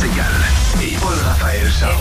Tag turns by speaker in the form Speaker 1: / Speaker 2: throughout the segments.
Speaker 1: Segal et Paul-Raphaël Charon.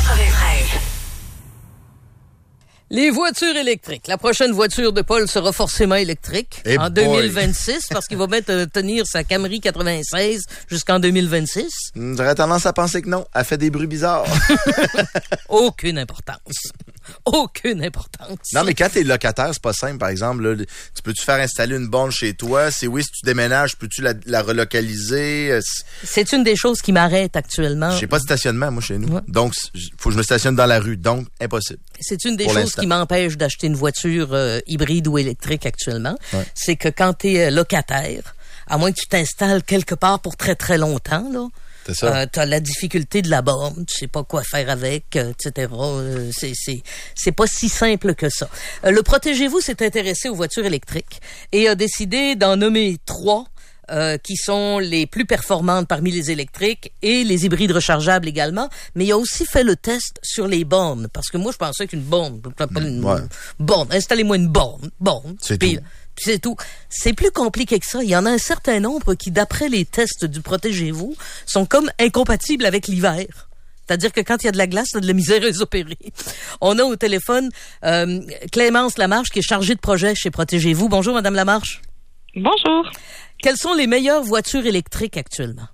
Speaker 2: Les voitures électriques. La prochaine voiture de Paul sera forcément électrique en 2026 parce qu'il va tenir sa Camry 96 jusqu'en 2026.
Speaker 3: J'aurais tendance à penser que non. Elle fait des bruits bizarres.
Speaker 2: Aucune importance. Aucune importance.
Speaker 3: Non, mais quand t'es locataire, c'est pas simple. Par exemple, là, tu peux-tu faire installer une borne chez toi? Si oui, si tu déménages, peux-tu la relocaliser?
Speaker 2: C'est une des choses qui m'arrête actuellement.
Speaker 3: J'ai pas de stationnement, moi, chez nous.
Speaker 2: Ouais.
Speaker 3: Donc, faut que je me stationne dans la rue. Donc, impossible.
Speaker 2: C'est une des choses qui m'empêche d'acheter une voiture hybride ou électrique actuellement. Ouais. C'est que quand t'es locataire, à moins que tu t'installes quelque part pour très, très longtemps, là, c'est ça. T'as la difficulté de la borne, tu sais pas quoi faire avec, etc. C'est pas si simple que ça. Le Protégez-vous s'est intéressé aux voitures électriques et a décidé d'en nommer 3 qui sont les plus performantes parmi les électriques et les hybrides rechargeables également. Mais il a aussi fait le test sur les bornes parce que moi je pensais qu'une borne, borne, installez-moi une borne,
Speaker 3: c'est tout.
Speaker 2: C'est tout. C'est plus compliqué que ça. Il y en a un certain nombre qui, d'après les tests du Protégez-vous, sont comme incompatibles avec l'hiver. C'est-à-dire que quand il y a de la glace, il y a de la misère à les opérer. On a au téléphone Clémence Lamarche qui est chargée de projet chez Protégez-vous. Bonjour, Madame Lamarche.
Speaker 4: Bonjour.
Speaker 2: Quelles sont les meilleures voitures électriques actuellement?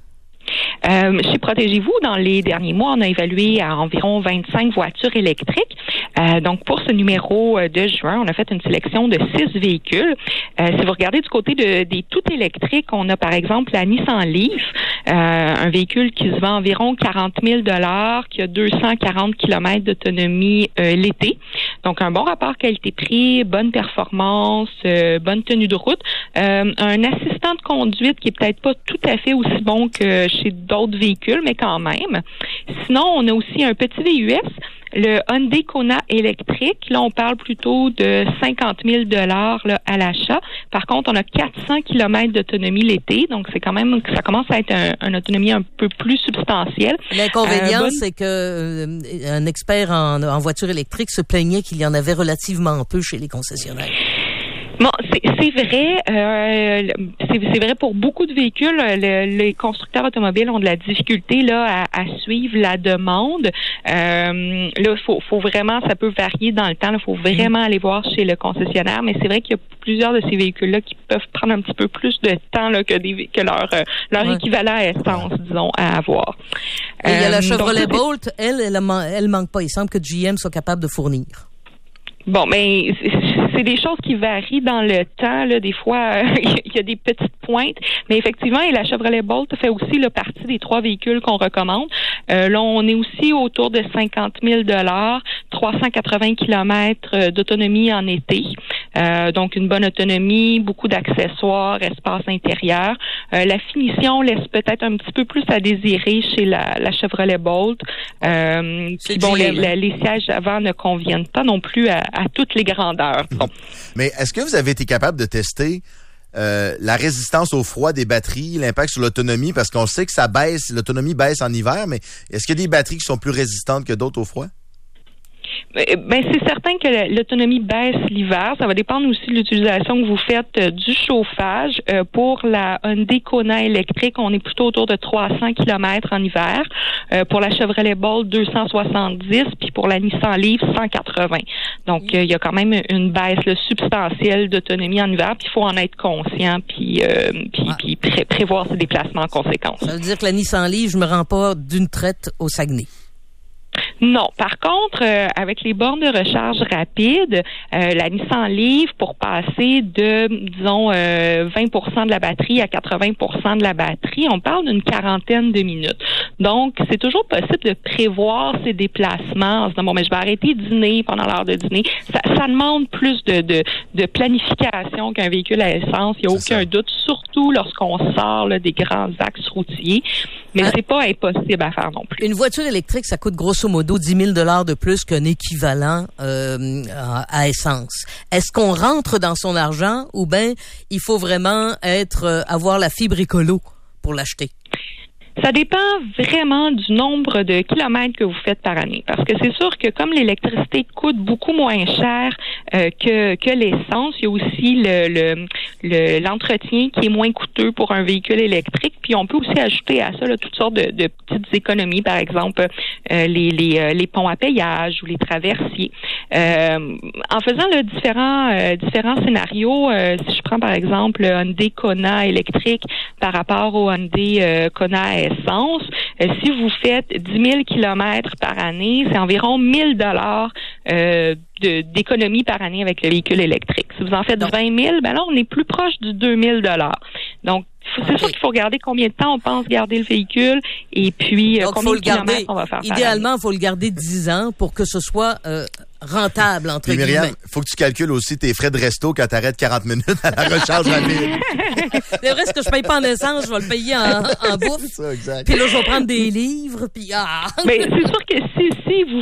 Speaker 4: Chez Protégez-vous, dans les derniers mois, on a évalué à environ 25 voitures électriques. Donc, pour ce numéro de juin, on a fait une sélection de 6 véhicules. Si vous regardez du côté des tout électriques, on a par exemple la Nissan Leaf, un véhicule qui se vend environ 40 000 $, qui a 240 km d'autonomie l'été. Donc, un bon rapport qualité-prix, bonne performance, bonne tenue de route. Un assistant de conduite qui est peut-être pas tout à fait aussi bon que chez d'autres véhicules, mais quand même. Sinon, on a aussi un petit VUS, le Hyundai Kona électrique. Là, on parle plutôt de 50 000 $ là, à l'achat. Par contre, on a 400 km d'autonomie l'été, donc c'est quand même, ça commence à être une autonomie un peu plus substantielle.
Speaker 2: L'inconvénient, c'est que un expert en voiture électrique se plaignait qu'il y en avait relativement peu chez les concessionnaires.
Speaker 4: Bon, c'est vrai. C'est vrai pour beaucoup de véhicules. Les constructeurs automobiles ont de la difficulté là à suivre la demande. Là, faut vraiment, ça peut varier dans le temps. Il faut vraiment aller voir chez le concessionnaire. Mais c'est vrai qu'il y a plusieurs de ces véhicules-là qui peuvent prendre un petit peu plus de temps là que leur équivalent à essence, disons, à avoir.
Speaker 2: Et il y a la Chevrolet Bolt. Elle manque pas. Il semble que GM soit capable de fournir.
Speaker 4: Bon, mais c'est des choses qui varient dans le temps. Là. Des fois, il y a des petites pointes. Mais effectivement, et la Chevrolet Bolt fait aussi partie des 3 véhicules qu'on recommande. Là, on est aussi autour de 50 000 $, 380 km d'autonomie en été. Donc, une bonne autonomie, beaucoup d'accessoires, espace intérieur. La finition laisse peut-être un petit peu plus à désirer chez la Chevrolet Bolt. Puis bon, les sièges avant ne conviennent pas non plus à toutes les grandeurs. Bon.
Speaker 3: Mais est-ce que vous avez été capable de tester la résistance au froid des batteries, l'impact sur l'autonomie? Parce qu'on sait que ça baisse, l'autonomie baisse en hiver, mais est-ce qu'il y a des batteries qui sont plus résistantes que d'autres au froid?
Speaker 4: Ben c'est certain que l'autonomie baisse l'hiver. Ça va dépendre aussi de l'utilisation que vous faites du chauffage. Pour la Hyundai Kona électrique, on est plutôt autour de 300 km en hiver. Pour la Chevrolet Bolt, 270, puis pour la Nissan Leaf, 180. Donc, il y a quand même une baisse substantielle d'autonomie en hiver, puis il faut en être conscient, puis prévoir ses déplacements en conséquence.
Speaker 2: Ça veut dire que la Nissan Leaf, je me rends pas d'une traite au Saguenay.
Speaker 4: Non. Par contre, avec les bornes de recharge rapide, la Nissan Leaf, pour passer de, disons, 20% de la batterie à 80% de la batterie, on parle d'une quarantaine de minutes. Donc, c'est toujours possible de prévoir ses déplacements en se disant, bon, mais je vais arrêter de dîner pendant l'heure de dîner. Ça demande plus de planification qu'un véhicule à essence. Il n'y a aucun doute, surtout lorsqu'on sort des grands axes routiers. Mais c'est pas impossible à faire non plus.
Speaker 2: Une voiture électrique, ça coûte grosso modo 10 000 $ de plus qu'un équivalent à essence. Est-ce qu'on rentre dans son argent ou bien il faut vraiment avoir la fibre écolo pour l'acheter?
Speaker 4: Ça dépend vraiment du nombre de kilomètres que vous faites par année. Parce que c'est sûr que comme l'électricité coûte beaucoup moins cher que l'essence, il y a aussi l'entretien qui est moins coûteux pour un véhicule électrique. Puis on peut aussi ajouter à ça là, toutes sortes de petites économies, par exemple les ponts à péage ou les traversiers. En faisant là, différents scénarios, si je prends par exemple le Hyundai Kona électrique par rapport au Hyundai Kona à essence, si vous faites 10 000 kilomètres par année, c'est environ 1 000 d'économie par année avec le véhicule électrique. Si vous en faites 20 000, ben là, on est plus proche du 2 000 $. Donc, c'est sûr qu'il faut regarder combien de temps on pense garder le véhicule et puis combien de kilomètres on va faire.
Speaker 2: Idéalement, il faut le garder 10 ans pour que ce soit rentable, entre guillemets.
Speaker 3: Myriam, faut que tu calcules aussi tes frais de resto quand t'arrêtes 40 minutes à la recharge rapide.
Speaker 2: C'est vrai, ce que je paye pas en essence, je vais le payer en bouffe.
Speaker 3: C'est ça, exact.
Speaker 2: Puis là, je vais prendre des livres, puis
Speaker 4: Mais c'est sûr que si vous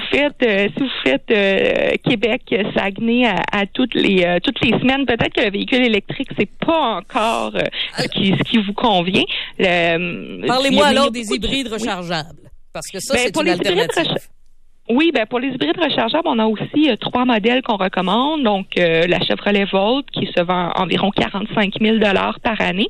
Speaker 4: faites Québec-Saguenay à toutes les semaines, peut-être que le véhicule électrique, c'est pas encore ce qui vous convient.
Speaker 2: Parlez-moi alors des hybrides rechargeables. Parce que ça, c'est une alternative.
Speaker 4: Oui, pour les hybrides rechargeables, on a aussi 3 modèles qu'on recommande. Donc, la Chevrolet Volt, qui se vend environ 45 000 $ par année,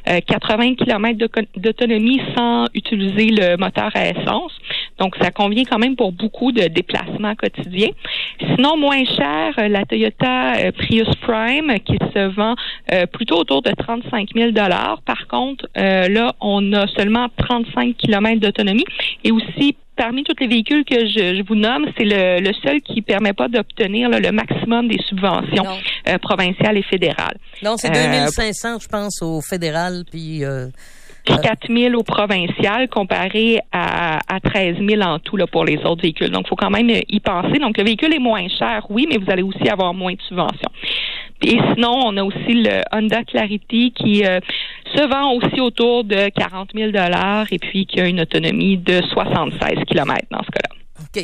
Speaker 4: 80 km d'autonomie sans utiliser le moteur à essence. Donc, ça convient quand même pour beaucoup de déplacements quotidiens. Sinon, moins cher, la Toyota Prius Prime, qui se vend plutôt autour de 35 000 $. Par contre, là, on a seulement 35 km d'autonomie et aussi parmi tous les véhicules que je vous nomme, c'est le seul qui permet pas d'obtenir le maximum des subventions provinciales et fédérales.
Speaker 2: Non, c'est 2 500, je pense, au fédéral, puis
Speaker 4: 4 000 au provincial comparé à 13 000 en tout là, pour les autres véhicules. Donc, il faut quand même y penser. Donc, le véhicule est moins cher, oui, mais vous allez aussi avoir moins de subventions. Et sinon, on a aussi le Honda Clarity qui se vend aussi autour de 40 000 $ et puis qui a une autonomie de 76 km dans ce cas-là.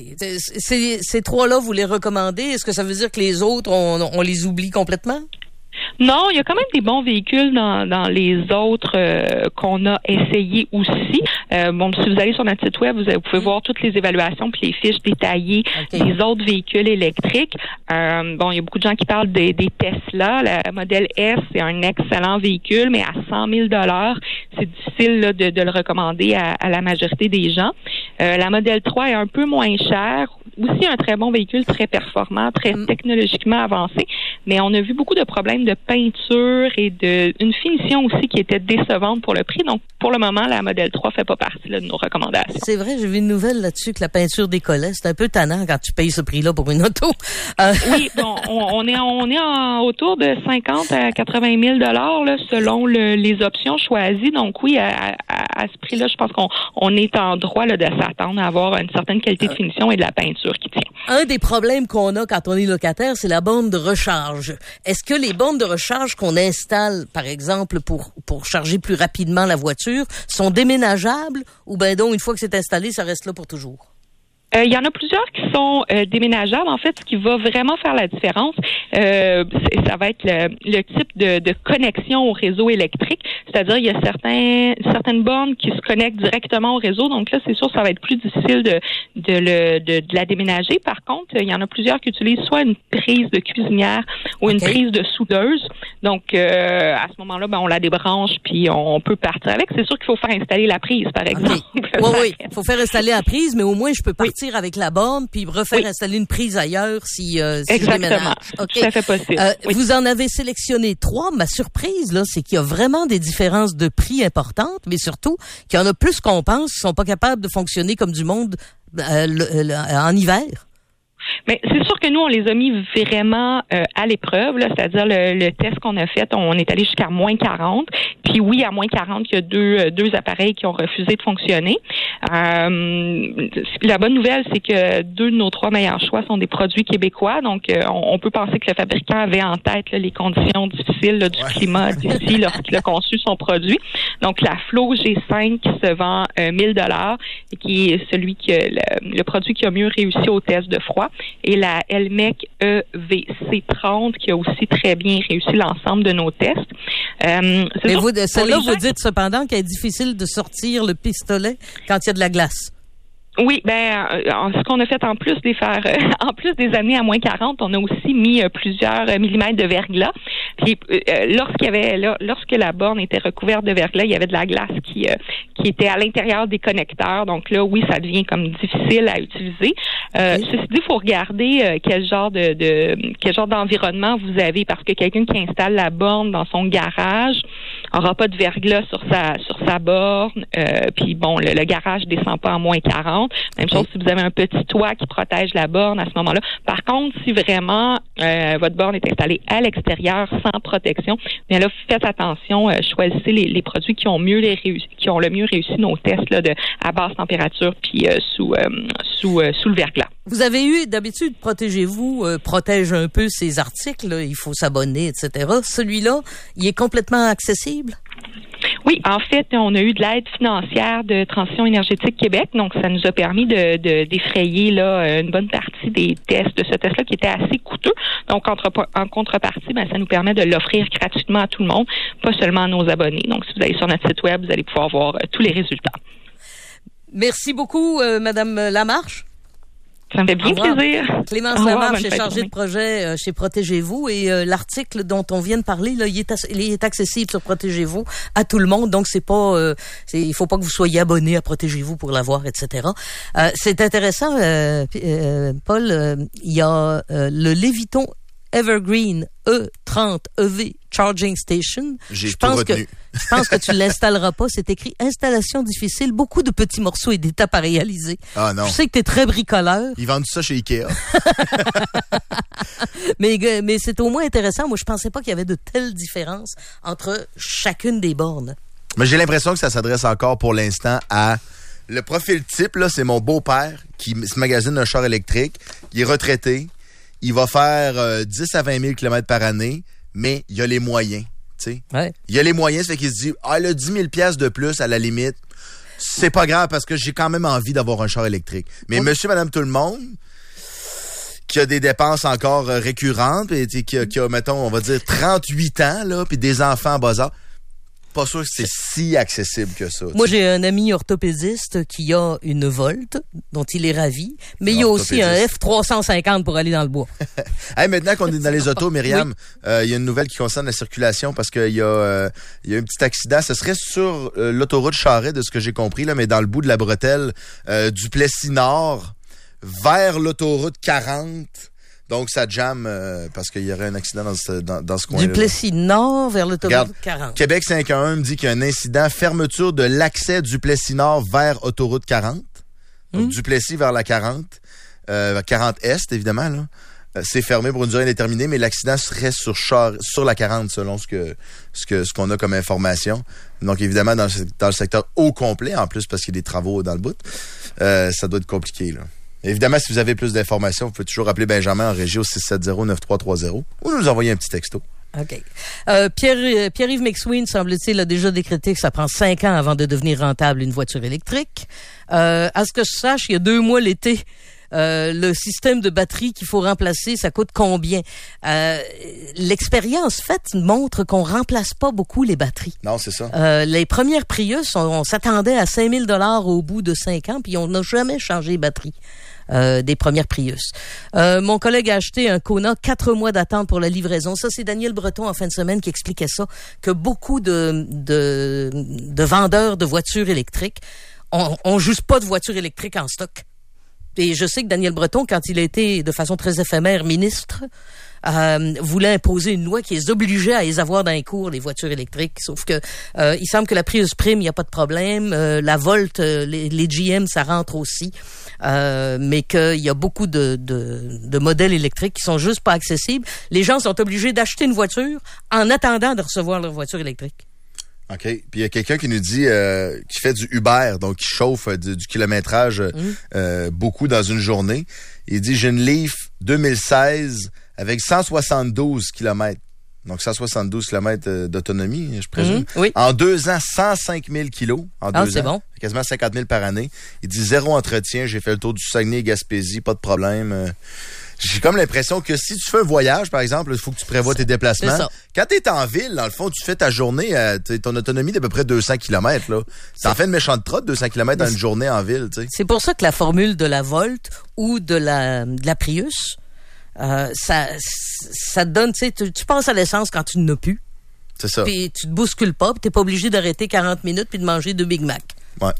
Speaker 2: OK. Ces 3-là, vous les recommandez? Est-ce que ça veut dire que les autres, on les oublie complètement?
Speaker 4: Non, il y a quand même des bons véhicules dans les autres qu'on a essayés aussi. Si vous allez sur notre site web, vous pouvez voir toutes les évaluations puis les fiches détaillées des autres véhicules électriques. Il y a beaucoup de gens qui parlent des Tesla. Le modèle S, c'est un excellent véhicule, mais à 100 000 $, c'est difficile là, de le recommander à la majorité des gens. La modèle 3 est un peu moins chère. Aussi un très bon véhicule, très performant, très technologiquement avancé, mais on a vu beaucoup de problèmes de peinture et une finition aussi qui était décevante pour le prix. Donc, pour le moment, la Model 3 fait pas partie là, de nos recommandations.
Speaker 2: C'est vrai, j'ai vu une nouvelle là-dessus que la peinture décollait. C'est un peu tannant quand tu payes ce prix-là pour une auto.
Speaker 4: Oui, bon, on est autour de 50 à 80 000 $ là, selon les options choisies. Donc oui, à ce prix-là, je pense qu'on est en droit là, de s'attendre à avoir une certaine qualité de finition et de la peinture qui tient.
Speaker 2: Un des problèmes qu'on a quand on est locataire, c'est la borne de recharge. Est-ce que les bornes de recharge qu'on installe, par exemple, pour charger plus rapidement la voiture, sont déménageables ou ben donc, une fois que c'est installé, ça reste là pour toujours?
Speaker 4: Il y en a plusieurs qui sont déménageables. En fait, ce qui va vraiment faire la différence, ça va être le type de connexion au réseau électrique. C'est-à-dire, il y a certaines bornes qui se connectent directement au réseau. Donc là, c'est sûr, ça va être plus difficile de la déménager. Par contre, il y en a plusieurs qui utilisent soit une prise de cuisinière ou une prise de soudeuse. Donc, à ce moment-là, on la débranche puis on peut partir avec. C'est sûr qu'il faut faire installer la prise, par exemple.
Speaker 2: Oui. Il faut faire installer la prise, mais au moins, je peux partir avec la borne puis refaire installer une prise ailleurs si je déménage.
Speaker 4: Tout à fait possible.
Speaker 2: Vous en avez sélectionné 3. Ma surprise, là, c'est qu'il y a vraiment des différences de prix importantes, mais surtout qu'il y en a plus qu'on pense qui sont pas capables de fonctionner comme du monde en hiver.
Speaker 4: Mais c'est sûr que nous, on les a mis vraiment à l'épreuve, là, c'est-à-dire le test qu'on a fait, on est allé jusqu'à moins 40. Puis oui, à moins 40, il y a deux appareils qui ont refusé de fonctionner. La bonne nouvelle, c'est que 2 de nos 3 meilleurs choix sont des produits québécois. Donc, on peut penser que le fabricant avait en tête là, les conditions difficiles là, du climat d'ici lorsqu'il a conçu son produit. Donc, la Flow G5 qui se vend 1 000 $ et qui est celui le produit qui a mieux réussi au test de froid. Et la Elmec EVC30 qui a aussi très bien réussi l'ensemble de nos tests.
Speaker 2: Mais celle-là, vous dites cependant qu'il est difficile de sortir le pistolet quand il y a de la glace.
Speaker 4: Oui, ce qu'on a fait en plus des amener à moins 40, on a aussi mis plusieurs millimètres de verglas. Puis lorsque la borne était recouverte de verglas, il y avait de la glace qui était à l'intérieur des connecteurs. Donc là, oui, ça devient comme difficile à utiliser. Ceci dit, il faut regarder quel genre d'environnement vous avez, parce que quelqu'un qui installe la borne dans son garage aura pas de verglas sur sa borne. Puis bon, le garage descend pas à moins 40. Même chose si vous avez un petit toit qui protège la borne à ce moment-là. Par contre, si vraiment votre borne est installée à l'extérieur sans protection, bien là, faites attention, choisissez les produits qui ont le mieux réussi nos tests là, à basse température puis sous le verglas.
Speaker 2: Vous avez eu, d'habitude, Protégez-vous protège un peu ses articles, là, il faut s'abonner, etc. Celui-là, il est complètement accessible?
Speaker 4: Oui, en fait, on a eu de l'aide financière de Transition énergétique Québec, donc ça nous a permis de défrayer là une bonne partie des tests de ce test-là qui était assez coûteux. Donc en contrepartie, ça nous permet de l'offrir gratuitement à tout le monde, pas seulement à nos abonnés. Donc si vous allez sur notre site web, vous allez pouvoir voir tous les résultats.
Speaker 2: Merci beaucoup, Madame Lamarche.
Speaker 4: Ça me fait bien plaisir.
Speaker 2: Clémence Lamarche est chargée de projet chez Protégez-vous et l'article dont on vient de parler, là, il est accessible sur Protégez-vous à tout le monde. Donc c'est pas, il faut pas que vous soyez abonné à Protégez-vous pour l'avoir, etc. C'est intéressant, Paul. Il y a le Léviton Evergreen E30 EV Charging Station.
Speaker 3: Je pense
Speaker 2: que tu l'installeras pas. C'est écrit installation difficile, beaucoup de petits morceaux et d'étapes à réaliser.
Speaker 3: Ah non.
Speaker 2: Je sais que t'es très bricoleur.
Speaker 3: Ils vendent ça chez Ikea.
Speaker 2: mais c'est au moins intéressant. Moi, je pensais pas qu'il y avait de telles différences entre chacune des bornes.
Speaker 3: Mais j'ai l'impression que ça s'adresse encore pour l'instant à le profil type. Là, c'est mon beau-père qui se magasine un char électrique. Il est retraité. Il va faire 10 à 20 000 km par année, mais il a les moyens.
Speaker 2: Ouais.
Speaker 3: Il a les moyens, ça fait qu'il se dit, il a 10 000 $ de plus à la limite. C'est pas grave parce que j'ai quand même envie d'avoir un char électrique. Mais monsieur, madame, tout le monde, qui a des dépenses encore récurrentes, et qui a, mettons, on va dire 38 ans, là, puis des enfants en bas âge, pas sûr que c'est si accessible que ça.
Speaker 2: Moi, j'ai un ami orthopédiste qui a une Volt, dont il est ravi, mais il y a aussi un F350 pour aller dans le bois.
Speaker 3: Hey, maintenant qu'on est dans les autos, Myriam, il y a une nouvelle qui concerne la circulation parce qu'il y a un petit accident. Ce serait sur l'autoroute Charest, de ce que j'ai compris, là, mais dans le bout de la bretelle du Plessis-Nord vers l'autoroute 40. Donc, ça jamme parce qu'il y aurait un accident dans ce coin-là.
Speaker 2: Du Plessis-Nord vers l'autoroute 40.
Speaker 3: Québec 511 me dit qu'il y a un incident, fermeture de l'accès du Plessis-Nord vers autoroute 40. Donc, du Plessis vers la 40. 40 Est, évidemment, là. C'est fermé pour une durée indéterminée, mais l'accident serait sur la 40, selon ce qu'on a comme information. Donc, évidemment, dans le secteur au complet, en plus, parce qu'il y a des travaux dans le bout, ça doit être compliqué, là. Évidemment, si vous avez plus d'informations, vous pouvez toujours appeler Benjamin en régie au 670-9330 ou nous envoyer un petit texto.
Speaker 2: OK. Pierre-Yves McSween, semble-t-il, a déjà décrété que ça prend 5 ans avant de devenir rentable une voiture électrique. À ce que je sache, il y a 2 mois l'été, le système de batterie qu'il faut remplacer, ça coûte combien? L'expérience faite montre qu'on remplace pas beaucoup les batteries.
Speaker 3: Non, c'est ça.
Speaker 2: Les premières Prius, on s'attendait à 5 000 $ au bout de 5 ans, puis on n'a jamais changé les batteries. Des premières Prius. Mon collègue a acheté un Kona, 4 mois d'attente pour la livraison. Ça, c'est Daniel Breton en fin de semaine qui expliquait ça, que beaucoup de vendeurs de voitures électriques on juste pas de voitures électriques en stock. Et je sais que Daniel Breton, quand il a été de façon très éphémère ministre, voulait imposer une loi qui les obligeait à les avoir dans les cours, les voitures électriques. Sauf que il semble que la Prius Prime, il n'y a pas de problème. La Volt, les GM, ça rentre aussi. Mais qu'il y a beaucoup de modèles électriques qui sont juste pas accessibles. Les gens sont obligés d'acheter une voiture en attendant de recevoir leur voiture électrique.
Speaker 3: OK. Puis il y a quelqu'un qui nous dit qui fait du Uber, donc qui chauffe du kilométrage beaucoup dans une journée. Il dit, j'ai une Leaf 2016 avec 172 km. Donc 172 km d'autonomie, je présume.
Speaker 2: Oui.
Speaker 3: En 2 ans, 105 000 kilos. En 2 ans.
Speaker 2: C'est bon.
Speaker 3: Quasiment 50 000 par année. Il dit 0 entretien. J'ai fait le tour du Saguenay, Gaspésie, pas de problème. J'ai comme l'impression que si tu fais un voyage, par exemple, il faut que tu prévois tes déplacements. Quand tu es en ville, dans le fond, tu fais ta journée, ton autonomie d'à peu près 200 km. Là. Ça en fait une méchante trotte, 200 km dans une journée en ville. T'sais.
Speaker 2: C'est pour ça que la formule de la Volt ou de la Prius ça te donne, tu sais, tu penses à l'essence quand tu n'as plus.
Speaker 3: C'est ça.
Speaker 2: Puis tu te bouscules pas, puis t'es pas obligé d'arrêter 40 minutes puis de manger 2 Big Mac.
Speaker 3: Ouais.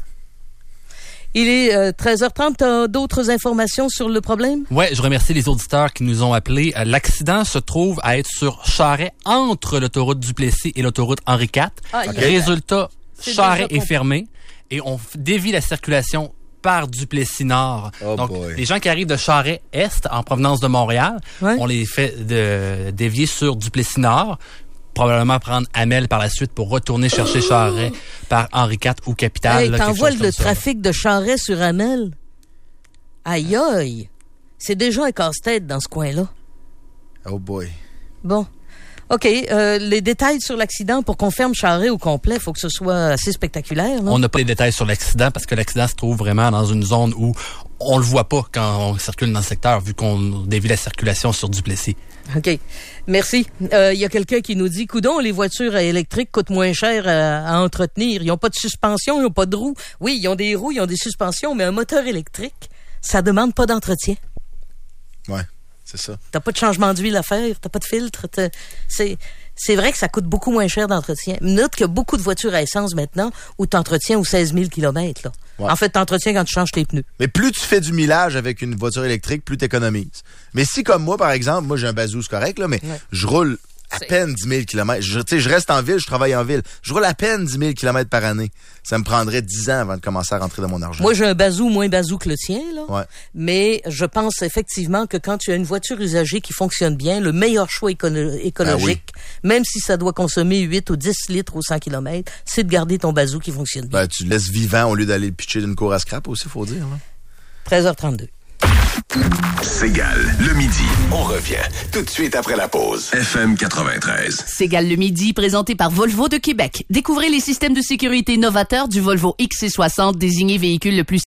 Speaker 2: Il est 13h30. T'as d'autres informations sur le problème?
Speaker 5: Oui, je remercie les auditeurs qui nous ont appelés. L'accident se trouve à être sur Charest, entre l'autoroute Duplessis et l'autoroute Henri IV. Résultat, Charest est fermé et on dévie la circulation par Duplessis Nord. Donc, les gens qui arrivent de Charest Est en provenance de Montréal, on les fait dévier sur Duplessis Nord. Probablement prendre Amel par la suite pour retourner chercher Charest par Henri IV ou Capitale.
Speaker 2: Hey, t'envoies le trafic de Charest sur Amel? Aïe aïe! C'est déjà un casse-tête dans ce coin-là.
Speaker 3: Oh boy.
Speaker 2: Bon. OK. Les détails sur l'accident pour qu'on ferme Charest au complet, il faut que ce soit assez spectaculaire. Là.
Speaker 5: On n'a pas les détails sur l'accident parce que l'accident se trouve vraiment dans une zone où on le voit pas quand on circule dans le secteur vu qu'on dévie la circulation sur Duplessis.
Speaker 2: OK. Merci. Il y a quelqu'un qui nous dit, coudon, les voitures électriques coûtent moins cher à entretenir. Ils n'ont pas de suspension, ils n'ont pas de roues. Oui, ils ont des roues, ils ont des suspensions, mais un moteur électrique, ça demande pas d'entretien.
Speaker 3: Ouais, c'est ça.
Speaker 2: T'as pas de changement d'huile à faire, t'as pas de filtre. C'est vrai que ça coûte beaucoup moins cher d'entretien. Note qu'il y a beaucoup de voitures à essence maintenant où t'entretiens aux 16 000 km. Là. Ouais. En fait, t'entretiens quand tu changes tes pneus.
Speaker 3: Mais plus tu fais du millage avec une voiture électrique, plus t'économises. Mais si, comme moi, par exemple, moi j'ai un bazou, c'est correct, là, mais je roule à peine 10 000 km. Je reste en ville, je travaille en ville. Je roule à peine 10 000 km par année. Ça me prendrait 10 ans avant de commencer à rentrer dans mon argent.
Speaker 2: Moi, j'ai un bazou moins bazou que le tien, là.
Speaker 3: Ouais.
Speaker 2: Mais je pense effectivement que quand tu as une voiture usagée qui fonctionne bien, le meilleur choix écologique, même si ça doit consommer 8 ou 10 litres au 100 km, c'est de garder ton bazou qui fonctionne bien.
Speaker 3: Ben, tu le laisses vivant au lieu d'aller le pitcher d'une cour à scrap aussi, faut dire. Là.
Speaker 2: 13h32.
Speaker 1: Cégale, le midi. On revient tout de suite après la pause. FM 93.
Speaker 6: Cégale le midi, présenté par Volvo de Québec. Découvrez les systèmes de sécurité novateurs du Volvo XC60, désigné véhicule le plus